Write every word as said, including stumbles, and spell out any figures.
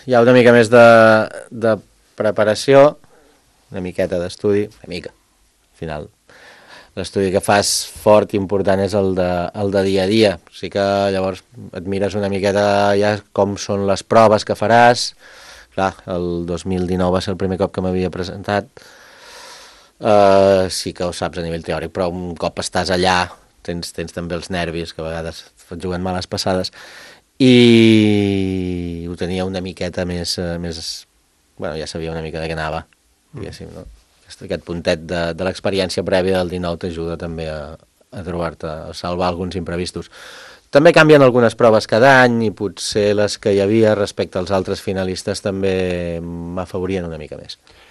hi ha una mica més de, de preparació, una miqueta d'estudi, una mica, al final. L'estudi que fas fort i important és el de, el de dia a dia. O sigui que llavors et mires una miqueta ja com són les proves que faràs. Clar, el dos mil dinou va ser el primer cop que m'havia presentat. Uh, sí que ho saps a nivell teòric, però un cop estàs allà tens, tens també els nervis, que a vegades et juguen males passades, i ho tenia una miqueta més... més bueno, ja sabia una mica de què anava, diguéssim, no? Aquest puntet de, de l'experiència prèvia del dinou t'ajuda també a, a trobar-te, a salvar alguns imprevistos. També canvien algunes proves cada any i potser les que hi havia respecte als altres finalistes també m'afavorien una mica més.